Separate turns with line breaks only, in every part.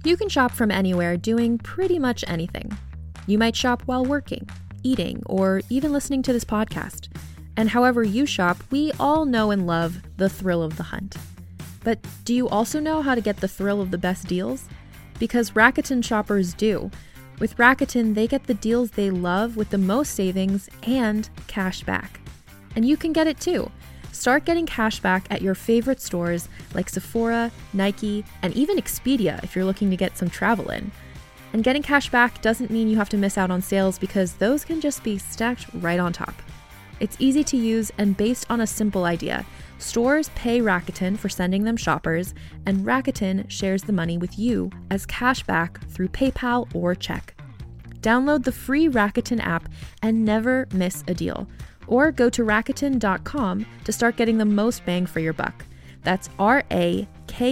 You can shop from anywhere doing pretty much anything. You might shop while working, eating, or even listening to this podcast. And however you shop, we all know and love the thrill of the hunt. But do you also know how to get the thrill of the best deals? Because Rakuten shoppers do. With Rakuten, they get the deals they love with the most savings and cash back. And you can get it too. Start getting cash back at your favorite stores like Sephora, Nike, and even Expedia if you're looking to get some travel in. And getting cash back doesn't mean you have to miss out on sales because those can just be stacked right on top. It's easy to use and based on a simple idea. Stores pay Rakuten for sending them shoppers, and Rakuten shares the money with you as cash back through PayPal or check. Download the free Rakuten app and never miss a deal. Or go to Rakuten.com to start getting the most bang for your buck. That's Rakuten.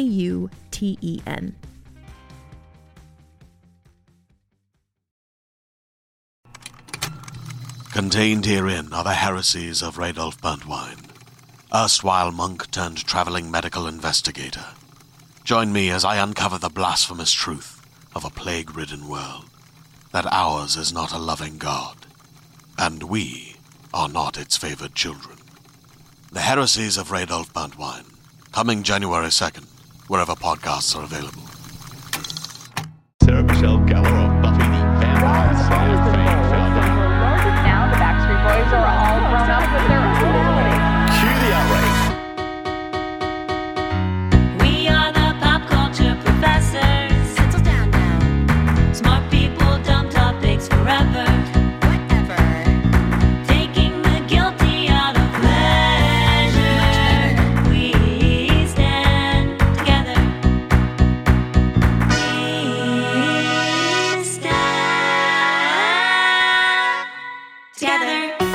Contained herein are the heresies of Radolf Burntwine, erstwhile monk turned traveling medical investigator. Join me as I uncover the blasphemous truth of a plague-ridden world, that ours is not a loving God, and we are not its favored children. The Heresies of Radolf Burntwine, coming January 2nd, wherever podcasts are available.
Sarah Michelle Gellar of Buffy the Vampire Slayer fame.
Now the Backstreet Boys are all grown up with their own ability.
Cue the outrage.
We are the pop culture professors. Settle down now. Smart people, dumb topics forever. Whatever. Taking the guilty out of pleasure. We stand together. We stand together.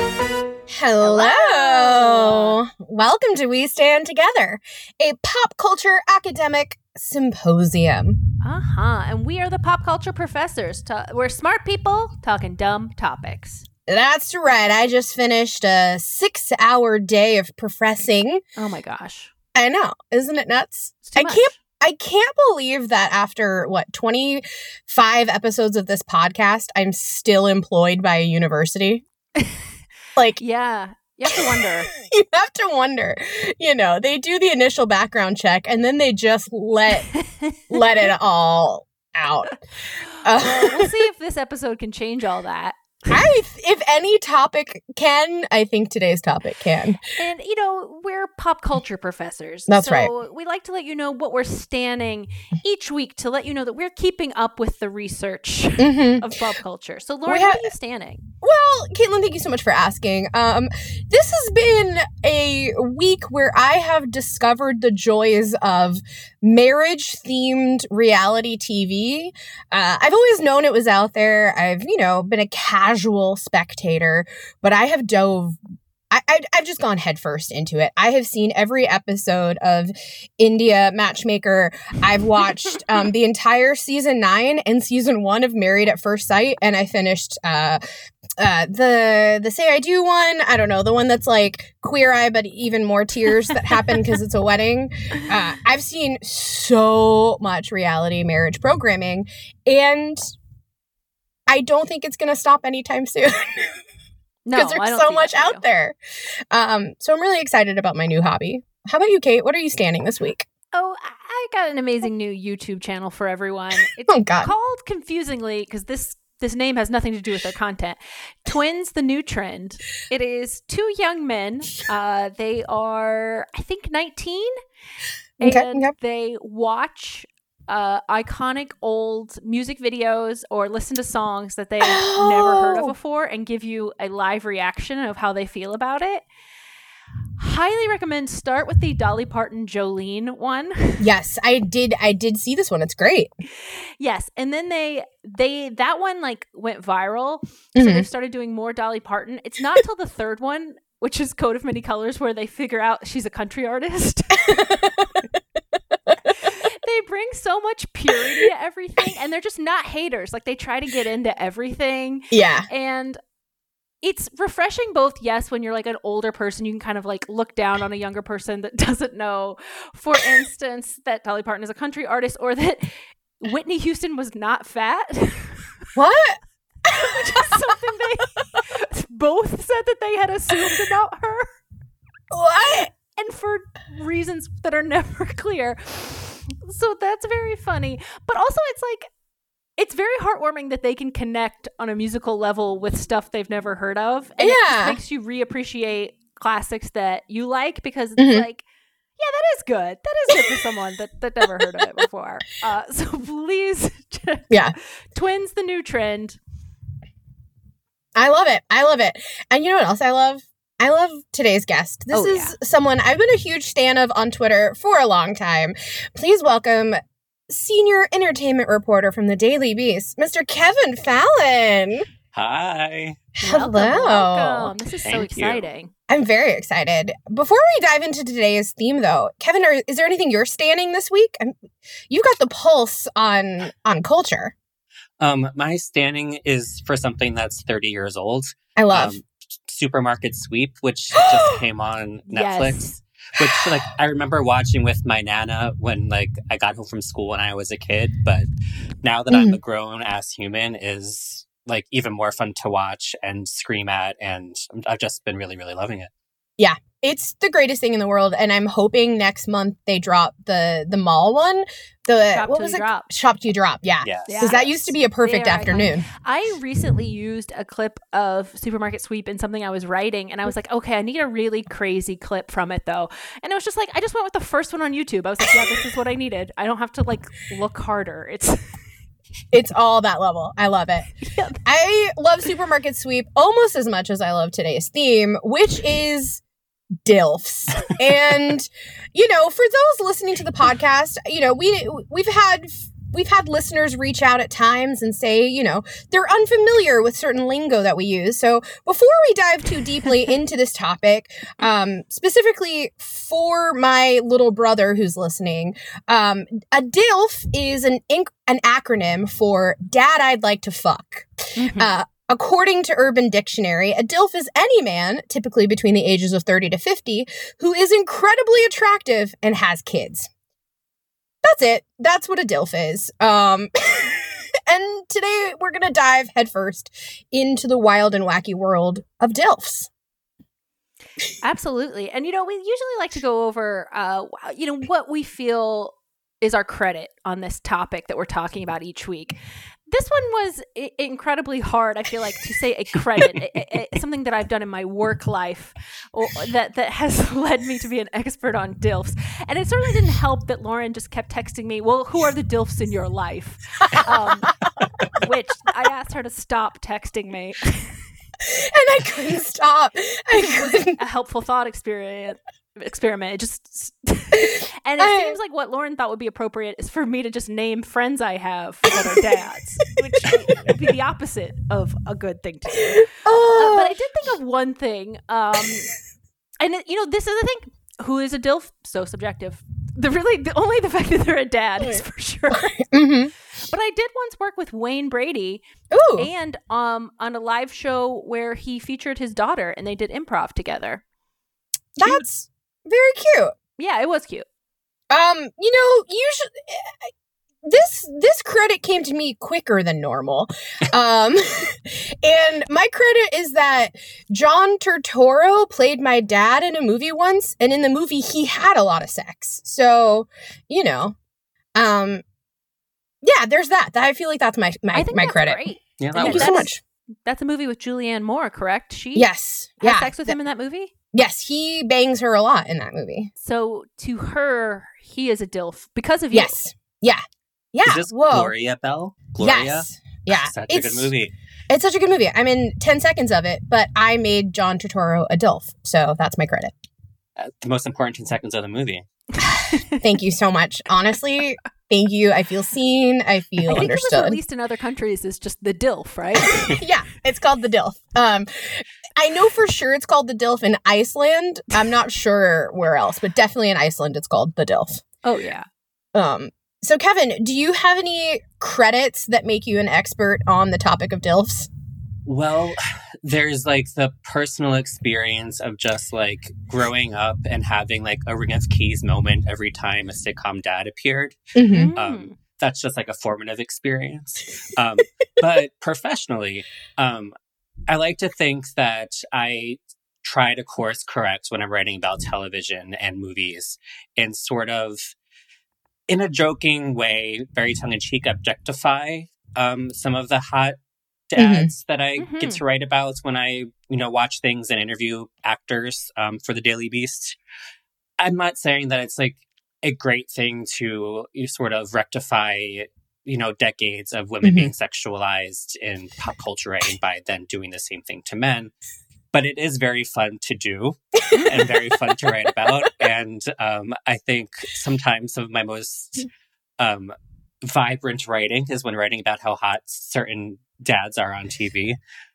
Hello. Welcome to We Stand Together, a pop culture academic symposium.
And we are the pop culture professors. We're smart people talking dumb topics.
That's right. I just finished a 6-hour day of professing.
Oh my gosh.
I know. Isn't it nuts?
It's too much.
I can't believe that after, 25 episodes of this podcast, I'm still employed by a university.
Yeah. You have to wonder.
You have to wonder. They do the initial background check, and then they just let it all out.
Well, we'll see if this episode can change all that.
If any topic can, I think today's topic can.
And, we're pop culture professors.
That's right.
So we like to let you know what we're standing each week to let you know that we're keeping up with the research of pop culture. So, Lauren, what are you standing?
Well, Caitlin, thank you so much for asking. This has been a week where I have discovered the joys of marriage-themed reality TV. I've always known it was out there. I've, been a casual spectator, but I have I've just gone headfirst into it. I have seen every episode of India Matchmaker. I've watched the entire season 9 and season 1 of Married at First Sight, and I finished the Say I Do one. I don't know, the one that's like Queer Eye, but even more tears that happen because it's a wedding. I've seen so much reality marriage programming, and I don't think it's going to stop anytime soon. Because there's so much out there. So I'm really excited about my new hobby. How about you, Kate? What are you standing this week?
Oh, I got an amazing new YouTube channel for everyone. It's called, confusingly, because this name has nothing to do with their content, Twins, the New Trend. It is 2 young men. They are, I think, 19. And they watch iconic old music videos or listen to songs that they've never heard of before and give you a live reaction of how they feel about it. Highly recommend. Start with the Dolly Parton Jolene one. Yes,
I did see this one. It's great.
Yes, and then they that one went viral, so they've started doing more Dolly Parton. It's not till the third one, which is Coat of Many Colors, where they figure out she's a country artist. They bring so much purity to everything, and they're just not haters. They try to get into everything.
Yeah.
And it's refreshing both, yes, when you're an older person, you can kind of look down on a younger person that doesn't know, for instance, that Dolly Parton is a country artist, or that Whitney Houston was not fat.
What?
Which is something they both said that they had assumed about her.
What?
And for reasons that are never clear. So that's very funny. But also it's very heartwarming that they can connect on a musical level with stuff they've never heard of. And it just makes you reappreciate classics that you like, because it's like, yeah, that is good. That is good for someone that never heard of it before. So please, Twins, the new trend.
I love it. I love it. And you know what else I love? I love today's guest. This is someone I've been a huge stan of on Twitter for a long time. Please welcome senior entertainment reporter from the Daily Beast, Mr. Kevin Fallon.
Hi.
Hello.
Welcome. This is so exciting.
I'm very excited. Before we dive into today's theme, though, Kevin, is there anything you're standing this week? You've got the pulse on culture.
My standing is for something that's 30 years old.
I love
Supermarket Sweep, which just came on Netflix. Which, like, I remember watching with my Nana when, like, I got home from school when I was a kid. But now that I'm a grown-ass human, is, like, even more fun to watch and scream at. And I've just been really, really loving it.
Yeah, it's the greatest thing in the world. And I'm hoping next month they drop the mall one. Shop to Drop. Yeah. Because that used to be a perfect afternoon.
I recently used a clip of Supermarket Sweep in something I was writing, and I was like, okay, I need a really crazy clip from it, though. And it was just like, I just went with the first one on YouTube. I was like, yeah, this is what I needed. I don't have to, like, look harder.
It's all that level. I love it. Yep. I love Supermarket Sweep almost as much as I love today's theme, which is DILFs. And, you know, for those listening to the podcast, you know, we've had listeners reach out at times and say, you know, they're unfamiliar with certain lingo that we use. So before we dive too deeply into this topic, specifically for my little brother who's listening, a DILF is an acronym for Dad, I'd Like to Fuck. According to Urban Dictionary, a DILF is any man, typically between the ages of 30 to 50, who is incredibly attractive and has kids. That's it. That's what a DILF is. And today we're going to dive headfirst into the wild and wacky world of DILFs.
Absolutely. And, you know, we usually like to go over, you know, what we feel is our credit on this topic that we're talking about each week. This one was incredibly hard, I feel like, to say a credit, something that I've done in my work life that has led me to be an expert on DILFs. And it certainly didn't help that Lauren just kept texting me, well, who are the DILFs in your life? Which I asked her to stop texting me.
And I couldn't stop.
A helpful thought experiment. It just and it seems like what Lauren thought would be appropriate is for me to just name friends I have that are dads, which would be the opposite of a good thing to do. But I did think of one thing, and you know, this is the thing: who is a DILF? So subjective. Only the fact that they're a dad is for sure. But I did once work with Wayne Brady, and on a live show where he featured his daughter, and they did improv together.
That's very cute.
Yeah, it was cute.
You know, usually this credit came to me quicker than normal. And my credit is that John Turturro played my dad in a movie once, and in the movie he had a lot of sex. So, you know, yeah, there's that. I feel like that's my credit.
Great.
Yeah,
thank you so much.
That's a movie with Julianne Moore, correct?
Yes.
Has sex with him in that movie?
Yes, he bangs her a lot in that movie.
So to her, he is a DILF because of you.
Yes. Yeah. Yeah.
Is this Gloria Bell? Gloria?
Yes. Yeah.
Such a good movie.
It's such a good movie. I'm in 10 seconds of it, but I made John Turturro a DILF, so that's my credit.
The most important 10 seconds of the movie.
Thank you so much. Honestly, thank you. I feel seen. I feel understood.
It was released in other countries as just the DILF, right?
Yeah, it's called the DILF. I know for sure it's called the DILF in Iceland. I'm not sure where else, but definitely in Iceland it's called the DILF.
Oh, yeah.
So, Kevin, do you have any credits that make you an expert on the topic of DILFs?
Well, there's like the personal experience of just like growing up and having like a Ring of Keys moment every time a sitcom dad appeared. that's just like a formative experience. But professionally, I like to think that I try to course correct when I'm writing about television and movies and sort of, in a joking way, very tongue-in-cheek, objectify some of the hot dads that I get to write about when I, watch things and interview actors for the Daily Beast. I'm not saying that it's like a great thing to sort of rectify, decades of women being sexualized in pop culture writing by then doing the same thing to men. But it is very fun to do and very fun to write about. And I think sometimes some of my most vibrant writing is when writing about how hot certain dads are on TV.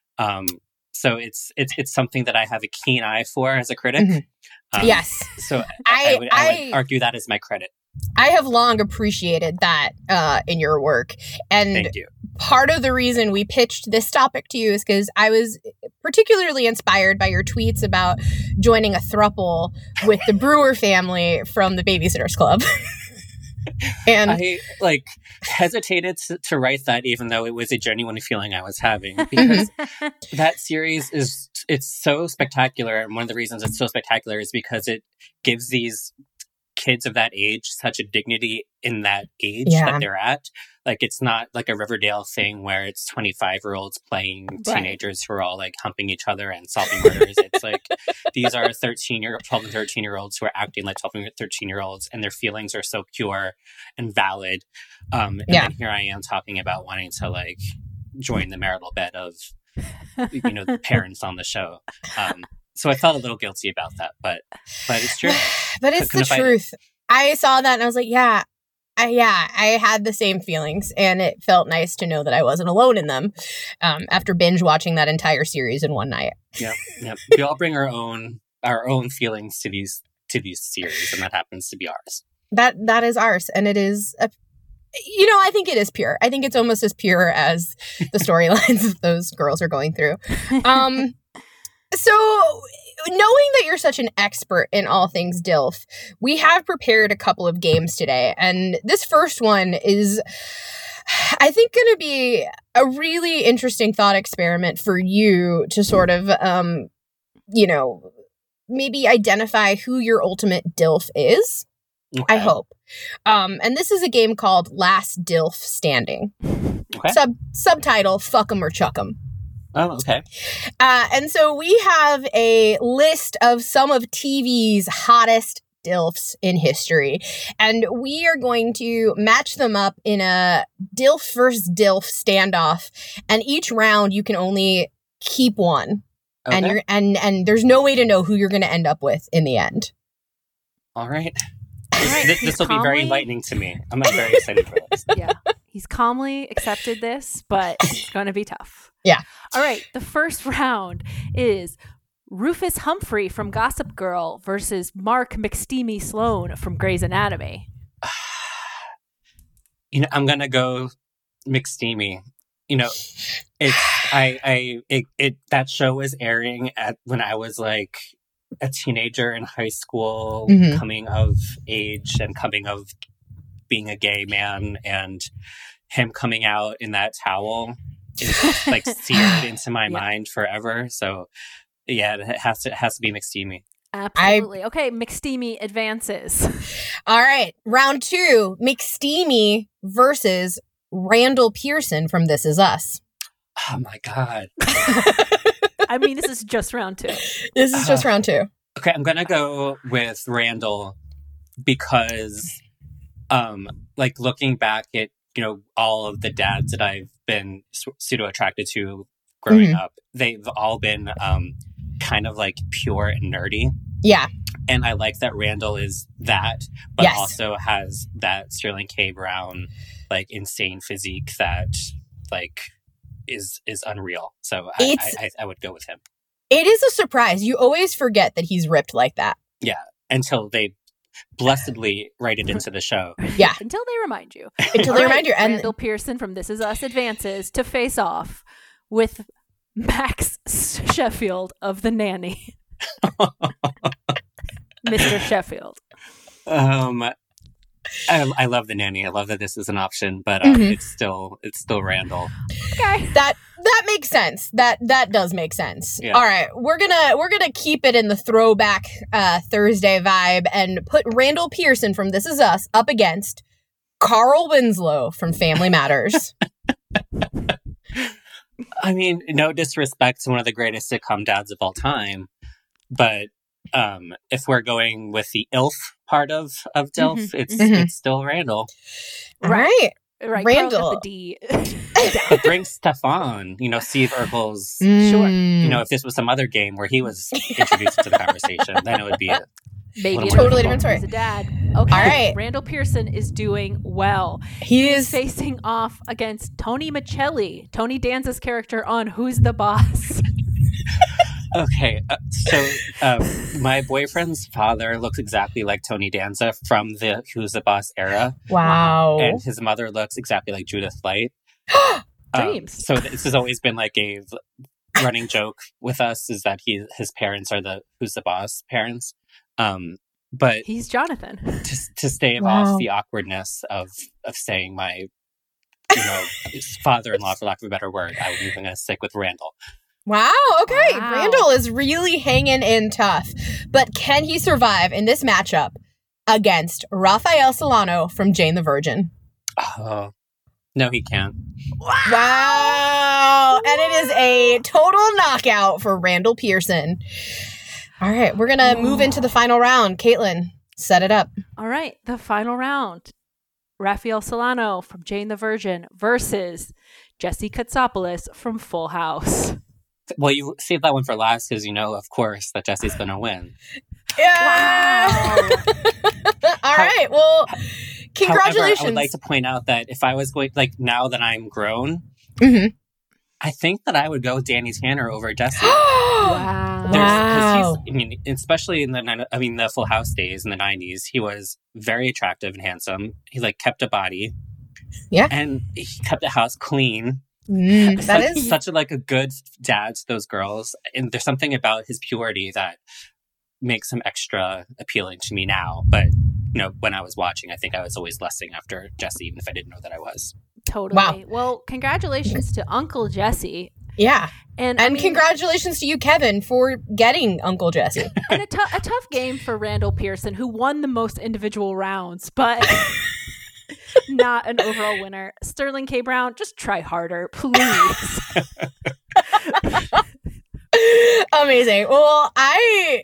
So it's something that I have a keen eye for as a critic.
Yes.
So I would argue that is my credit.
I have long appreciated that in your work. And
Thank you.
Part of the reason we pitched this topic to you is because I was particularly inspired by your tweets about joining a throuple with the Brewer family from the Babysitters Club. And
I hesitated to write that, even though it was a genuine feeling I was having, because that series it's so spectacular. And one of the reasons it's so spectacular is because it gives these kids of that age such a dignity in that age that they're at. Like, it's not like a Riverdale thing where it's 25-year-olds playing teenagers who are all like humping each other and solving murders. It's like these are 12 and 13-year-olds who are acting like 12 and 13-year-olds, and their feelings are so pure and valid. And then here I am talking about wanting to like join the marital bed of the parents on the show. So I felt a little guilty about that, but it's true.
But it's the truth. I saw that and I was like, I had the same feelings, and it felt nice to know that I wasn't alone in them after binge watching that entire series in one night.
Yeah. We all bring our own feelings to these series, and that happens to be ours.
That is ours, and it is I think it is pure. I think it's almost as pure as the storylines that those girls are going through. So, knowing that you're such an expert in all things DILF, we have prepared a couple of games today. And this first one is, I think, going to be a really interesting thought experiment for you to sort of, maybe identify who your ultimate DILF is. Okay. I hope. And this is a game called Last DILF Standing. Okay. Subtitle, Fuck 'em or Chuck 'em.
Oh, okay.
And so we have a list of some of TV's hottest DILFs in history, and we are going to match them up in a DILF versus DILF standoff. And each round, you can only keep one, and and there's no way to know who you're going to end up with in the end.
All right. This will be very enlightening to me. I'm very excited for this.
Yeah. He's calmly accepted this, but it's going to be tough.
Yeah.
All right. The first round is Rufus Humphrey from Gossip Girl versus Mark McSteamy Sloan from Grey's Anatomy.
I'm going to go McSteamy. That show was airing when I was like a teenager in high school, coming of age and coming of being a gay man, and him coming out in that towel is like seared into my mind forever. So yeah, it has to be McSteamy.
Absolutely. Okay, McSteamy advances.
All right, round 2, McSteamy versus Randall Pearson from This Is Us.
Oh my God.
I mean, this is just round 2.
This is just round 2.
Okay, I'm gonna go with Randall because, looking back at all of the dads that I've been pseudo attracted to growing up, they've all been kind of like pure and nerdy.
Yeah,
and I like that Randall is that, but also has that Sterling K. Brown like insane physique that like is unreal. So I would go with him.
It is a surprise. You always forget that he's ripped like that.
Yeah, until they blessedly write it into the show.
Yeah.
Until they remind you.
And
Randall Pearson from This Is Us advances to face off with Max Sheffield of The Nanny. Mr. Sheffield.
I love the nanny. I love that this is an option, but it's still Randall.
Okay, that makes sense. That does make sense. Yeah. All right, we're gonna keep it in the throwback Thursday vibe and put Randall Pearson from This Is Us up against Carl Winslow from Family Matters.
I mean, no disrespect to one of the greatest sitcom dads of all time, but if we're going with the ILF part of DILF, it's still Randall.
Right.
Randall. The D.
But bring Stefan, Steve Urkel's.
Sure.
If this was some other game where he was introduced to the conversation, then it would be
maybe
a totally different story.
He's a dad. Okay.
All right.
Randall Pearson is doing well.
He is
facing off against Tony Michelli, Tony Danza's character on Who's the Boss.
Okay, so my boyfriend's father looks exactly like Tony Danza from the Who's the Boss era.
Wow.
And his mother looks exactly like Judith Light.
Dreams.
So this has always been like a running joke with us, is that his parents are the Who's the Boss parents. But
he's Jonathan.
To stave off the awkwardness of saying my father-in-law, for lack of a better word, I'm even going to stick with Randall.
Wow, okay. Wow. Randall is really hanging in tough. But can he survive in this matchup against Rafael Solano from Jane the Virgin?
Oh, no, he can't.
Wow. And it is a total knockout for Randall Pearson. All right, we're going to move into the final round. Caitlin, set it up.
All right, the final round. Rafael Solano from Jane the Virgin versus Jesse Katsopoulos from Full House.
Well, you saved that one for last because of course, that Jesse's going to win.
Yeah! Wow. All right, well, congratulations.
However, I would like to point out that if I was going, now that I'm grown, I think that I would go with Danny Tanner over Jesse.
Wow.
Especially in the Full House days in the 90s, he was very attractive and handsome. He kept a body.
Yeah.
And he kept the house clean.
That is
such a good dad to those girls. And there's something about his purity that makes him extra appealing to me now. But, when I was watching, I think I was always lusting after Jesse, even if I didn't know that I was.
Totally.
Wow.
Well, congratulations to Uncle Jesse.
Yeah. And congratulations to you, Kevin, for getting Uncle Jesse.
And a tough game for Randall Pearson, who won the most individual rounds, but not an overall winner. Sterling K. Brown, just try harder, please.
Amazing. Well, I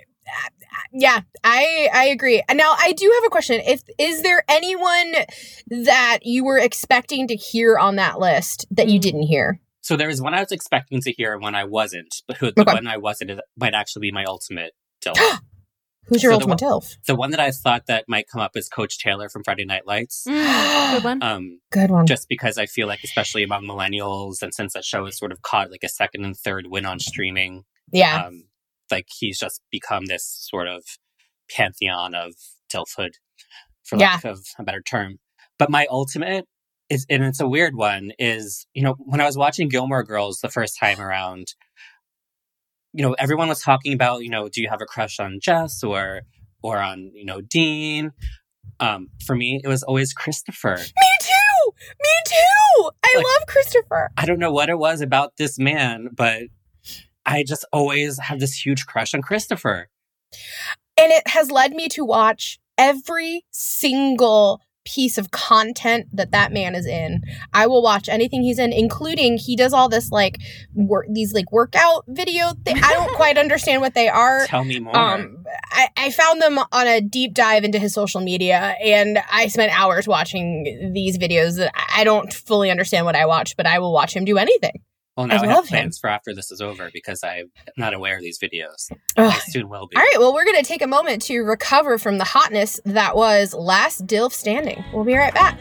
agree. Now, I do have a question. Is there anyone that you were expecting to hear on that list that you didn't hear?
So there was one I was expecting to hear and one I wasn't, but the one I wasn't might actually be my ultimate DILF.
Who's your ultimate DILF?
The one that I thought that might come up is Coach Taylor from Friday Night Lights.
Good one.
Good one.
Just because I feel like, especially among millennials, and since that show has sort of caught a second and third win on streaming, he's just become this sort of pantheon of DILFhood, for lack of a better term. But my ultimate is, and it's a weird one, is, when I was watching Gilmore Girls the first time around, everyone was talking about, do you have a crush on Jess or on, Dean? For me, it was always Christopher.
Me too! I love Christopher.
I don't know what it was about this man, but I just always have this huge crush on Christopher.
And it has led me to watch every single piece of content that man is in. I will watch anything he's in, including he does all this these workout video thing. I don't quite understand what they are.
Tell me more.
I found them on a deep dive into his social media, and I spent hours watching these videos that I don't fully understand what I watch, but I will watch him do anything.
Well, now I have plans for after this is over because I'm not aware of these videos. I soon will be.
All right, well, we're going to take a moment to recover from the hotness that was Last DILF Standing. We'll be right back.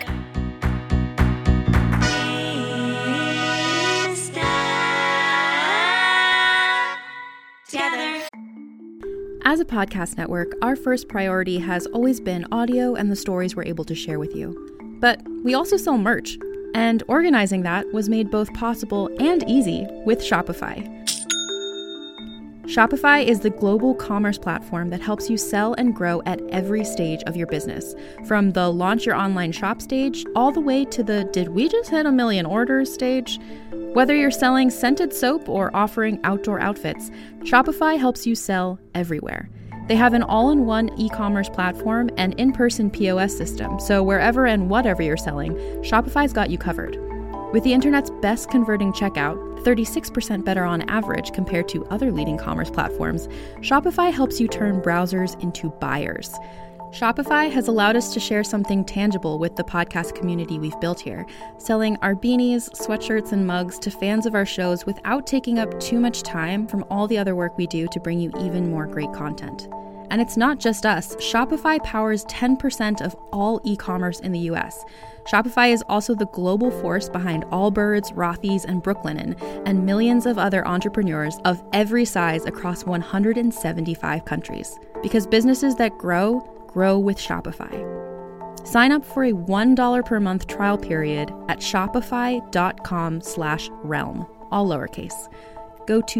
As a podcast network, our first priority has always been audio and the stories we're able to share with you. But we also sell merch. And organizing that was made both possible and easy with Shopify. Shopify is the global commerce platform that helps you sell and grow at every stage of your business. From the launch your online shop stage, all the way to the did we just hit 1 million orders stage? Whether you're selling scented soap or offering outdoor outfits, Shopify helps you sell everywhere. They have an all-in-one e-commerce platform and in-person POS system, so wherever and whatever you're selling, Shopify's got you covered. With the internet's best converting checkout, 36% better on average compared to other leading commerce platforms, Shopify helps you turn browsers into buyers. Shopify has allowed us to share something tangible with the podcast community we've built here, selling our beanies, sweatshirts, and mugs to fans of our shows without taking up too much time from all the other work we do to bring you even more great content. And it's not just us. Shopify powers 10% of all e-commerce in the US. Shopify is also the global force behind Allbirds, Rothy's, and Brooklinen, and millions of other entrepreneurs of every size across 175 countries. Because businesses that grow with Shopify. Sign up for a $1 per month trial period at shopify.com/realm, all lowercase. Go to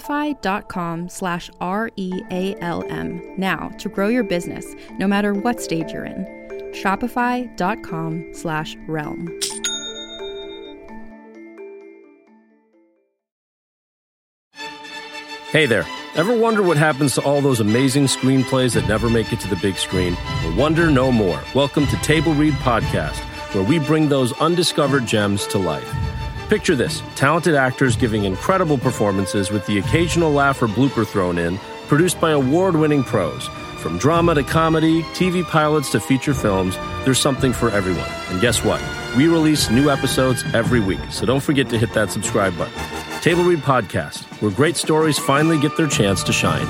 shopify.com/REALM now to grow your business, no matter what stage you're in. Shopify.com/realm.
Hey there. Ever wonder what happens to all those amazing screenplays that never make it to the big screen? Well, wonder no more. Welcome to Table Read Podcast, where we bring those undiscovered gems to life. Picture this, talented actors giving incredible performances with the occasional laugh or blooper thrown in, produced by award-winning pros. From drama to comedy, TV pilots to feature films, there's something for everyone. And guess what? We release new episodes every week, so don't forget to hit that subscribe button. Table Read Podcast, where great stories finally get their chance to shine.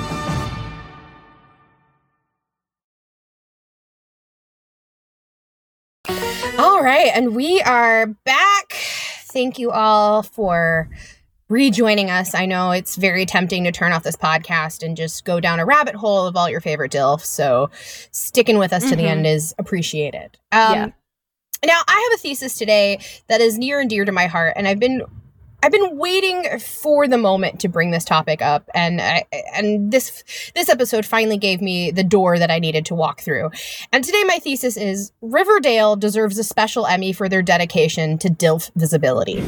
All right, and we are back. Thank you all for rejoining us. I know it's very tempting to turn off this podcast and just go down a rabbit hole of all your favorite DILFs, so sticking with us to the end is appreciated. Now, I have a thesis today that is near and dear to my heart, and I've been waiting for the moment to bring this topic up, and this episode finally gave me the door that I needed to walk through. And today my thesis is Riverdale deserves a special Emmy for their dedication to DILF visibility.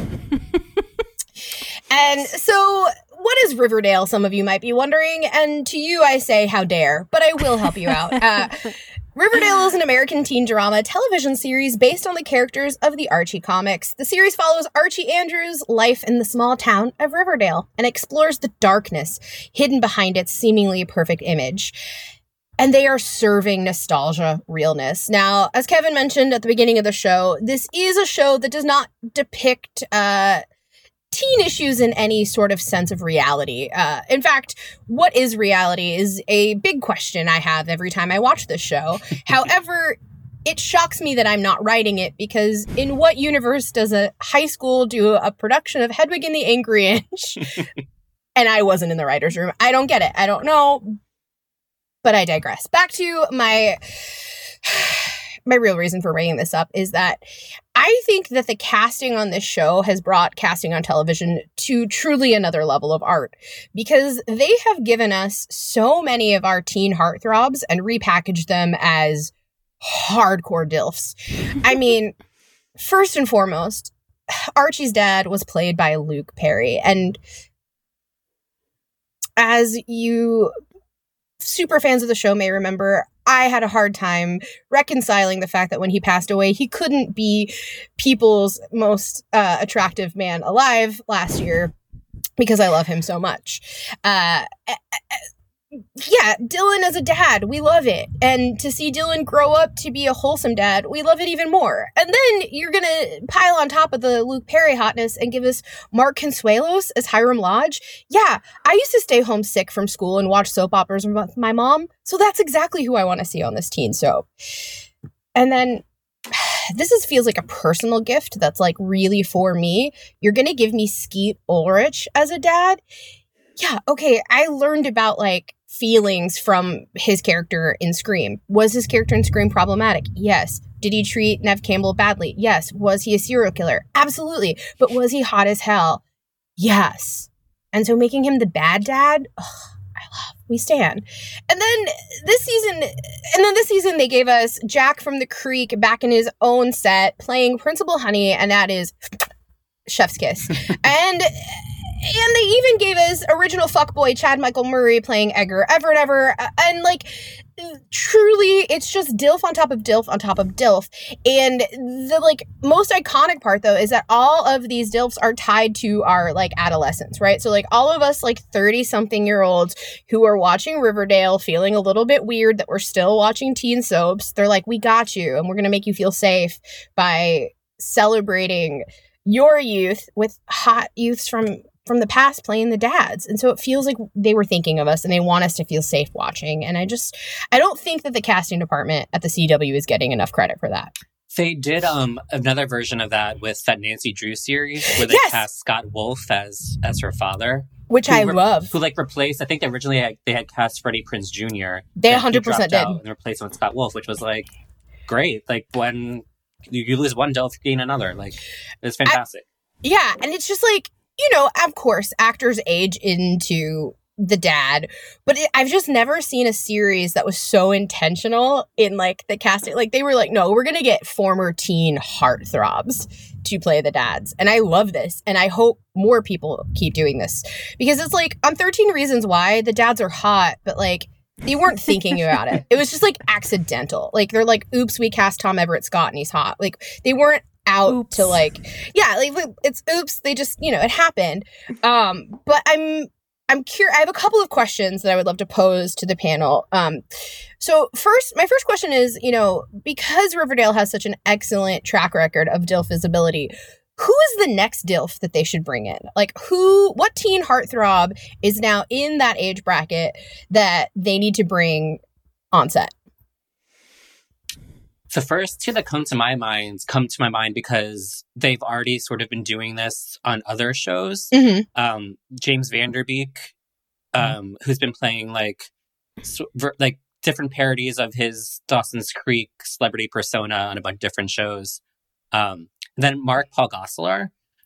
And so, what is Riverdale, some of you might be wondering, and to you I say, how dare, but I will help you out. Riverdale is an American teen drama television series based on the characters of the Archie comics. The series follows Archie Andrews' life in the small town of Riverdale and explores the darkness hidden behind its seemingly perfect image. And they are serving nostalgia realness. Now, as Kevin mentioned at the beginning of the show, this is a show that does not depict teen issues in any sort of sense of reality. In fact, what is reality is a big question I have every time I watch this show. However, it shocks me that I'm not writing it, because in what universe does a high school do a production of Hedwig and the Angry Inch? And I wasn't in the writer's room. I don't get it. I don't know. But I digress. Back to my real reason for bringing this up is that I think that the casting on this show has brought casting on television to truly another level of art, because they have given us so many of our teen heartthrobs and repackaged them as hardcore DILFs. I mean, first and foremost, Archie's dad was played by Luke Perry, and as you super fans of the show may remember, I had a hard time reconciling the fact that when he passed away, he couldn't be people's most attractive man alive last year, because I love him so much. Yeah, Dylan as a dad, we love it. And to see Dylan grow up to be a wholesome dad, we love it even more. And then you're going to pile on top of the Luke Perry hotness and give us Mark Consuelos as Hiram Lodge. Yeah, I used to stay home sick from school and watch soap operas with my mom, so that's exactly who I want to see on this teen soap. And then this feels like a personal gift that's like really for me. You're going to give me Skeet Ulrich as a dad? Yeah, okay, I learned about like feelings from his character in Scream. Was his character in Scream problematic? Yes. Did he treat Neve Campbell badly? Yes. Was he a serial killer? Absolutely. But was he hot as hell? Yes. And so making him the bad dad, we stand. And then this season they gave us Jack from the Creek back in his own set playing Principal Honey, and that is chef's kiss. and they even gave us original fuckboy Chad Michael Murray playing Edgar Everett. And like, truly, it's just DILF on top of DILF on top of DILF. And the like most iconic part though is that all of these DILFs are tied to our like adolescence, right? So like all of us like 30-something-year-olds who are watching Riverdale feeling a little bit weird that we're still watching teen soaps, they're like, we got you, and we're gonna make you feel safe by celebrating your youth with hot youths from the past playing the dads. And so it feels like they were thinking of us and they want us to feel safe watching. And I don't think that the casting department at the CW is getting enough credit for that.
They did another version of that with that Nancy Drew series where they cast Scott Wolf as her father.
Which I love.
Who like replaced, I think originally they had cast Freddie Prinze Jr.
They 100% did.
And replaced him with Scott Wolf, which was like great. Like when you lose one DILF, you gain another. Like it's fantastic.
And it's just like, you know, of course, actors age into the dad, but I've just never seen a series that was so intentional in like the casting. Like they were like, no, we're going to get former teen heartthrobs to play the dads. And I love this. And I hope more people keep doing this because it's like on 13 Reasons Why the dads are hot, but like they weren't thinking about it. It was just like accidental. Like they're like, oops, we cast Tom Everett Scott and he's hot. Like they weren't out to like, like it's oops. They just, you know, it happened. But I'm curious. I have a couple of questions that I would love to pose to the panel. So my first question is, you know, because Riverdale has such an excellent track record of DILF visibility, who is the next DILF that they should bring in? Like what teen heartthrob is now in that age bracket that they need to bring on set?
The first two that come to my mind because they've already sort of been doing this on other shows. Mm-hmm. James Van Der Beek, who's been playing like different parodies of his Dawson's Creek celebrity persona on a bunch of different shows. Then Mark Paul Gosselaar,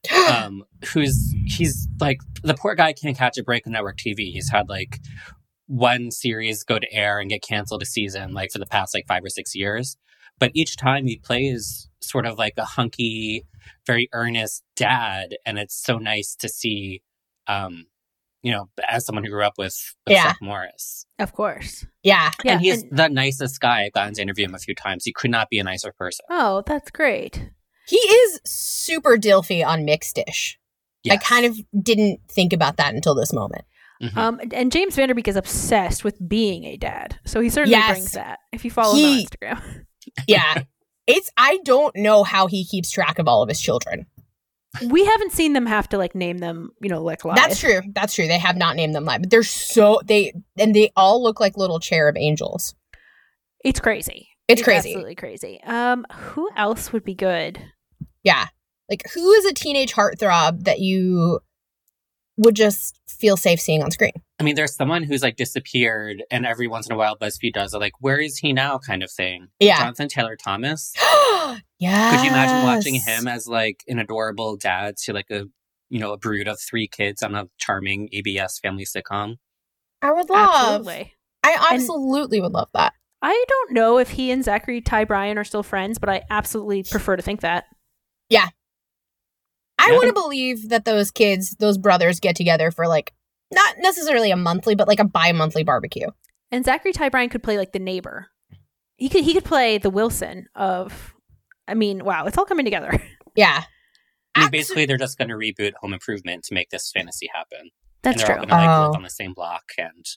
he's like the poor guy can't catch a break on network TV. He's had like one series go to air and get canceled a season like for the past like 5 or 6 years. But each time he plays sort of like a hunky, very earnest dad. And it's so nice to see, you know, as someone who grew up with Chuck Morris.
Of course.
Yeah.
And he's the nicest guy. I've gotten to interview him a few times. He could not be a nicer person.
Oh, that's great.
He is super DILFy on Mixed Dish. Yes. I kind of didn't think about that until this moment.
Mm-hmm. And James Van Der Beek is obsessed with being a dad. So he certainly brings that if you follow him on Instagram.
Yeah. I don't know how he keeps track of all of his children.
We haven't seen them have to like name them, you know, like live.
That's true. They have not named them live, but they all look like little cherub angels.
It's crazy.
It's crazy.
Absolutely crazy. Who else would be good?
Yeah. Like who is a teenage heartthrob that you would just feel safe seeing on screen?
I mean, there's someone who's like disappeared, and every once in a while BuzzFeed does a like, where is he now kind of thing.
Yeah.
Jonathan Taylor Thomas.
Yeah.
Could you imagine watching him as like an adorable dad to like a brood of 3 kids on a charming ABS family sitcom?
I would love. I absolutely would love that.
I don't know if he and Zachary Ty Bryan are still friends, but I absolutely prefer to think that.
Yeah. I want to believe that those brothers get together for like, not necessarily a monthly, but like a bi-monthly barbecue.
And Zachary Ty Bryan could play like the neighbor. He could play the Wilson of, I mean, wow, it's all coming together.
Yeah.
I mean, basically, they're just going to reboot Home Improvement to make this fantasy happen.
That's true.
And they're all going to live on the same block. And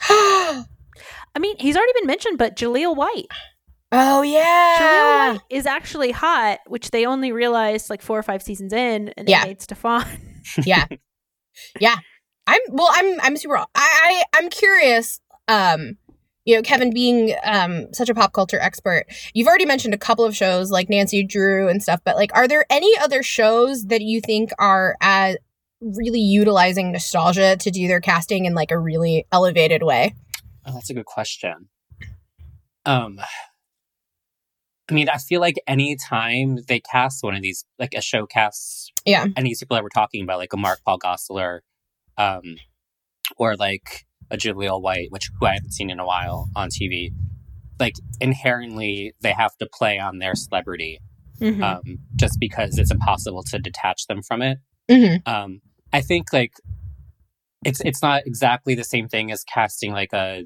I mean, he's already been mentioned, but Jaleel White.
Oh, yeah.
Jaleel White is actually hot, which they only realized like 4 or 5 seasons in, and they made Stefan.
Yeah. Yeah. I'm super, I'm curious, you know, Kevin being such a pop culture expert, you've already mentioned a couple of shows like Nancy Drew and stuff, but like, are there any other shows that you think are really utilizing nostalgia to do their casting in like a really elevated way?
Oh, that's a good question. I mean, I feel like any time they cast one of these, like a show casts any of these people that we're talking about, like a Mark Paul Gosselaar, or like a Jaleel White, who I haven't seen in a while on TV, like inherently they have to play on their celebrity, just because it's impossible to detach them from it. I think like it's not exactly the same thing as casting like a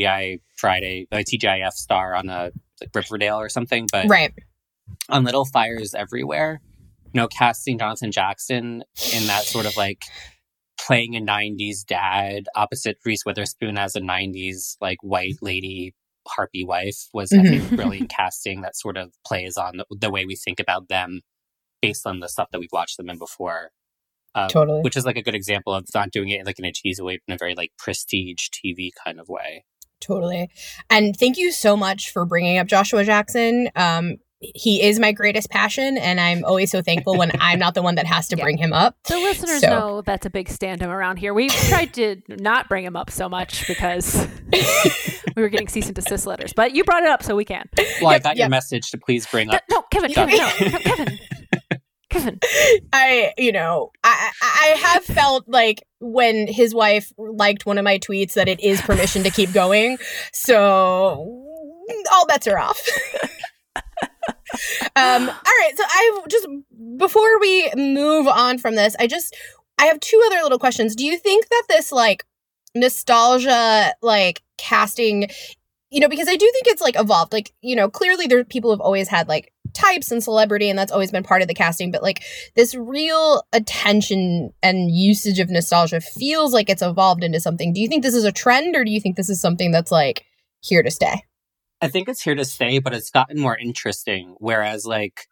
TGIF star on a like Riverdale or something, but on Little Fires Everywhere, casting Jonathan Jackson in that sort of like playing a 90s dad opposite Reese Witherspoon as a 90s like white lady harpy wife was, I think, brilliant casting that sort of plays on the way we think about them based on the stuff that we've watched them in before. Totally. Which is like a good example of not doing it like in a cheesy way, but in a very like prestige TV kind of way.
Totally. And thank you so much for bringing up Joshua Jackson. He is my greatest passion, and I'm always so thankful when I'm not the one that has to bring him up.
The listeners know that's a big stand-up around here. We've tried to not bring him up so much because we were getting cease and desist letters, but you brought it up, so we can.
Well, I got your message to please bring up.
No, Kevin. Kevin.
I have felt like when his wife liked one of my tweets that it is permission to keep going. So all bets are off. All right. So before we move on from this, I have two other little questions. Do you think that this like nostalgia, like casting, because I do think it's like evolved, like, clearly there people have always had like types and celebrity, and that's always been part of the casting, but like this real attention and usage of nostalgia feels like it's evolved into something. Do you think this is a trend, or do you think this is something that's like here to stay?
I think it's here to stay, but it's gotten more interesting. Whereas like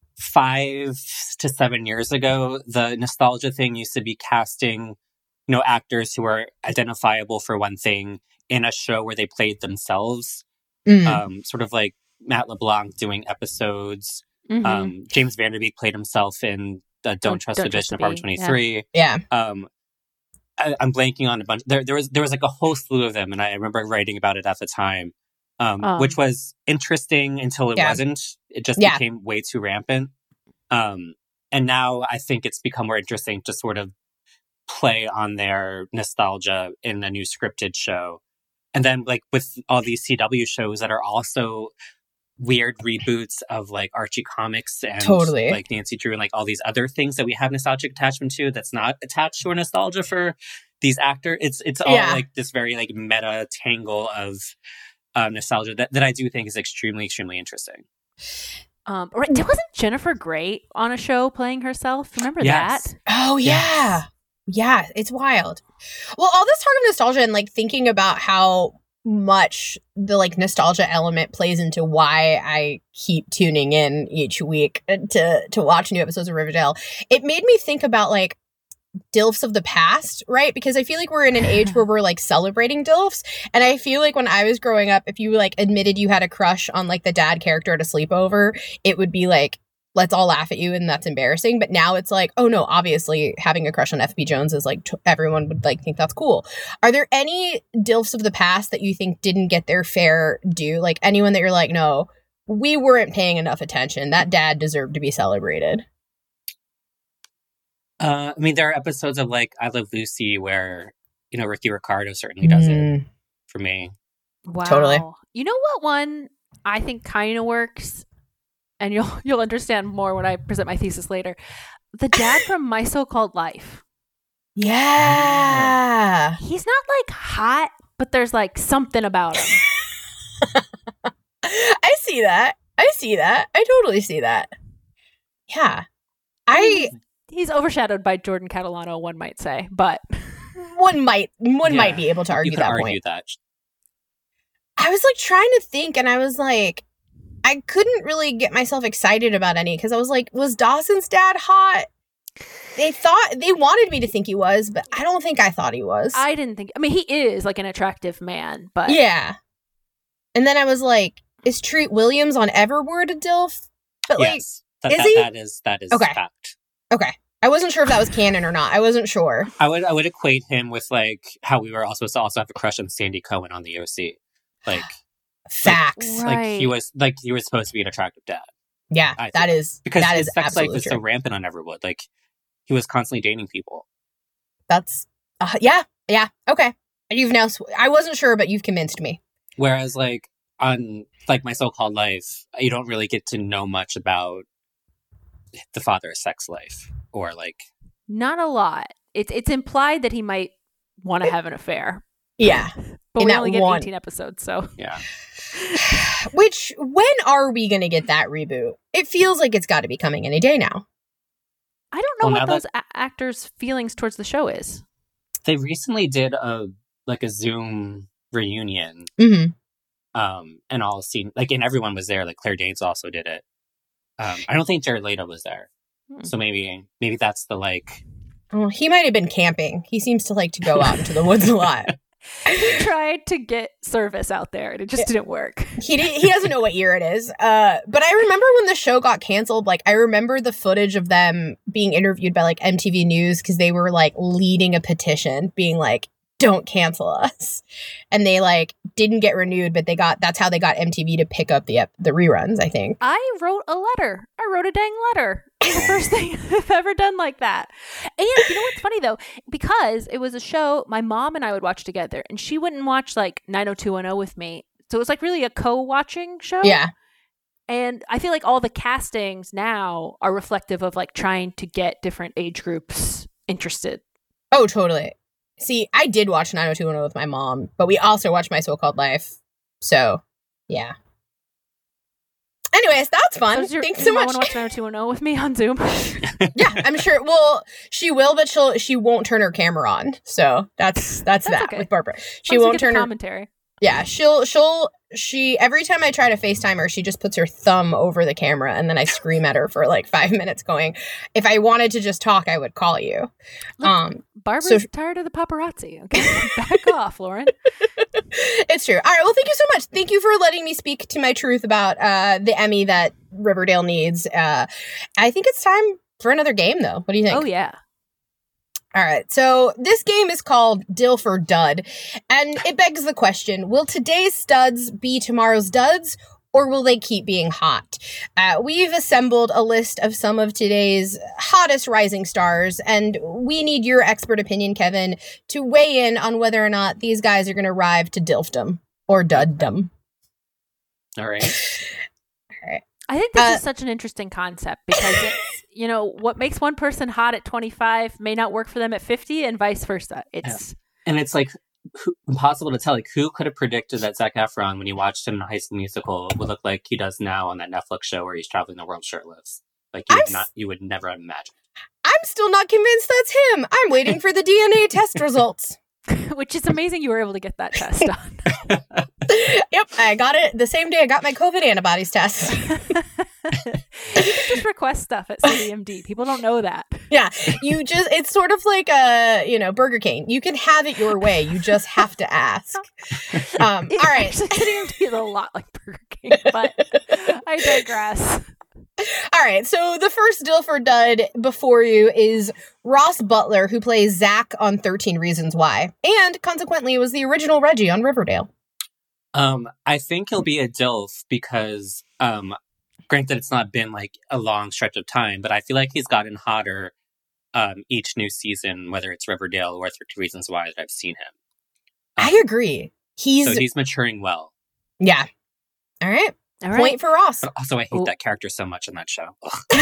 5 to 7 years ago, the nostalgia thing used to be casting, actors who are identifiable for one thing in a show where they played themselves. Sort of like Matt LeBlanc doing episodes. James Van Der Beek played himself in Don't Trust the Vision, Apartment 23.
Yeah.
I'm blanking on a bunch. There was like a whole slew of them, and I remember writing about it at the time. Which was interesting until it wasn't. It just became way too rampant. And now I think it's become more interesting to sort of play on their nostalgia in a new scripted show. And then like with all these CW shows that are also weird reboots of like Archie comics and like Nancy Drew and like all these other things that we have nostalgic attachment to that's not attached to a nostalgia for these actors. It's all like this very like meta tangle of nostalgia that I do think is extremely, extremely interesting.
Wasn't Jennifer Grey on a show playing herself? Remember that?
Oh, yeah. Yeah, it's wild. Well, all this talk of nostalgia and like thinking about how much the like nostalgia element plays into why I keep tuning in each week to watch new episodes of Riverdale, it made me think about like DILFs of the past, right? Because I feel like we're in an age where we're like celebrating DILFs, and I feel like when I was growing up, if you like admitted you had a crush on like the dad character at a sleepover, it would be like, let's all laugh at you and that's embarrassing. But now it's like, oh no, obviously having a crush on FP Jones is like everyone would like think that's cool. Are there any DILFs of the past that you think didn't get their fair due? Like anyone that you're like, no, we weren't paying enough attention, that dad deserved to be celebrated?
I mean, there are episodes of like I Love Lucy where, Ricky Ricardo certainly does it for me.
Wow.
Totally.
You know what one I think kind of works, and you'll understand more when I present my thesis later. The dad from My So-Called Life.
Yeah.
He's not like hot, but there's like something about him.
I see that. I totally see that. Yeah.
He's overshadowed by Jordan Catalano, one might say, but
one might be able to argue that point. I was like trying to think, and I was like, I couldn't really get myself excited about any because I was like, was Dawson's dad hot? They wanted me to think he was, but I don't think I thought he was.
I didn't think. I mean, he is like an attractive man, but
yeah. And then I was like, is Treat Williams on Everword a DILF? But
yes,
is he?
That is
okay.
fact.
Okay. I wasn't sure if that was canon or not. I wasn't sure.
I would equate him with like how we were also supposed to also have a crush on Sandy Cohen on the OC. Like
facts.
Right.
Like he was supposed to be an attractive dad.
Yeah, that is
his sex life
was
so rampant on Everwood. Like he was constantly dating people.
That's yeah. Okay. You've now, I wasn't sure, but you've convinced me.
Whereas, like, on, like, My So-Called Life, you don't really get to know much about the father's sex life. Or, like...
Not a lot. It's implied that he might want to have an affair.
Yeah.
But we only get 18 episodes, so...
Yeah.
Which, when are we going to get that reboot? It feels like it's got to be coming any day now.
I don't know what those actors' feelings towards the show is.
They recently did a Zoom reunion.
Mm-hmm.
And all seen, like, and everyone was there. Like, Claire Danes also did it. I don't think Jared Leto was there. So maybe that's the, like...
Oh, he might have been camping. He seems to like to go out into the woods a lot.
He tried to get service out there, and it just didn't work.
He doesn't know what year it is. But I remember when the show got canceled, like, I remember the footage of them being interviewed by, like, MTV News because they were, like, leading a petition being like, don't cancel us. And they, like, didn't get renewed, but that's how they got MTV to pick up the reruns, I think.
I wrote a letter. I wrote a dang letter. It's the first thing I've ever done like that. And you know what's funny, though? Because it was a show my mom and I would watch together, and she wouldn't watch, like, 90210 with me. So it was, like, really a co-watching show.
Yeah.
And I feel like all the castings now are reflective of, like, trying to get different age groups interested.
Oh, totally. See, I did watch 90210 with my mom, but we also watched My So-Called Life. So, yeah. Anyways, that's fun. Thanks so much.
Want to watch 90210 with me on Zoom?
Yeah, I'm sure. Well, she will, but she won't turn her camera on. So that's that okay. With Barbara. She won't turn her
commentary.
Yeah, she every time I try to FaceTime her, she just puts her thumb over the camera, and then I scream at her for like 5 minutes going, if I wanted to just talk, I would call you.
Look, Barbara's tired of the paparazzi. Okay, back off, Lauren.
It's true. All right, well, thank you so much. Thank you for letting me speak to my truth about the Emmy that Riverdale needs. I think it's time for another game, though. What do you think?
Oh, yeah.
All right, so this game is called Dilf or Dud, and it begs the question, will today's studs be tomorrow's duds, or will they keep being hot? We've assembled a list of some of today's hottest rising stars, and we need your expert opinion, Kevin, to weigh in on whether or not these guys are going to arrive to Dilfdom or Duddom.
All right.
All right.
I think this is such an interesting concept because it's, you know, what makes one person hot at 25 may not work for them at 50 and vice versa.
And it's like impossible to tell. Like, who could have predicted that Zac Efron, when you watched him in High School Musical, would look like he does now on that Netflix show where he's traveling the world shirtless? Like, you would never have imagined.
I'm still not convinced that's him. I'm waiting for the DNA test results.
Which is amazing you were able to get that test done.
Yep, I got it the same day I got my COVID antibodies test.
You can just request stuff at CDMD. People don't know that.
Yeah, it's sort of like Burger King. You can have it your way. You just have to ask. All right.
CDMD is a lot like Burger King, but I digress.
All right, so the first Dilf or Dud before you is Ross Butler, who plays Zach on 13 Reasons Why, and consequently was the original Reggie on Riverdale.
I think he'll be a Dilf because, granted, it's not been like a long stretch of time, but I feel like he's gotten hotter each new season, whether it's Riverdale or 13 Reasons Why that I've seen him.
I agree. So
he's maturing well.
Yeah. All right. Point for Ross.
But also, I hate that character so much in that show.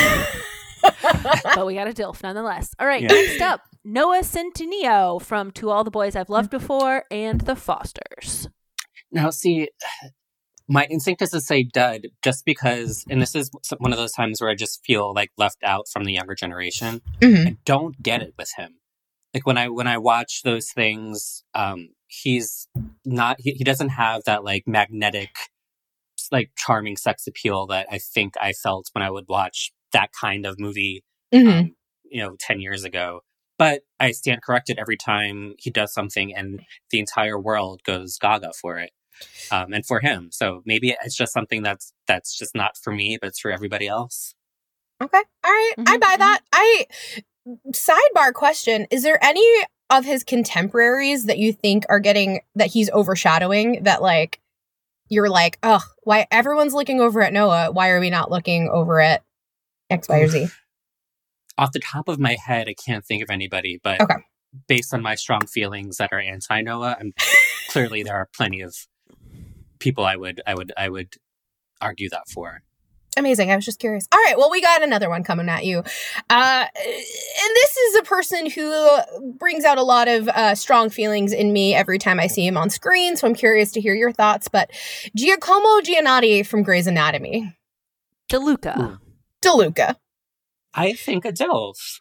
But we got a Dilf nonetheless. All right, next up, Noah Centineo from To All the Boys I've Loved Before and The Fosters.
Now, see, my instinct is to say dud just because, and this is one of those times where I just feel like left out from the younger generation.
Mm-hmm.
I don't get it with him. Like when I watch those things, he's not, he doesn't have that like magnetic, like charming sex appeal that I think I felt when I would watch that kind of movie, 10 years ago. But I stand corrected every time he does something and the entire world goes gaga for it. And for him. So maybe it's just something that's just not for me, but it's for everybody else.
Okay. All right. Mm-hmm. I buy that. Sidebar question. Is there any of his contemporaries that you think are that he's overshadowing that like, you're like, oh, why everyone's looking over at Noah? Why are we not looking over at X, Y, or Z?
Off the top of my head, I can't think of anybody, but
okay.
based on my strong feelings that are anti-Noah, clearly there are plenty of people I would argue that for.
Amazing. I was just curious. All right. Well, we got another one coming at you. And this is a person who brings out a lot of strong feelings in me every time I see him on screen. So I'm curious to hear your thoughts. But Giacomo Giannatti from Grey's Anatomy.
DeLuca.
DeLuca.
I think a DILF.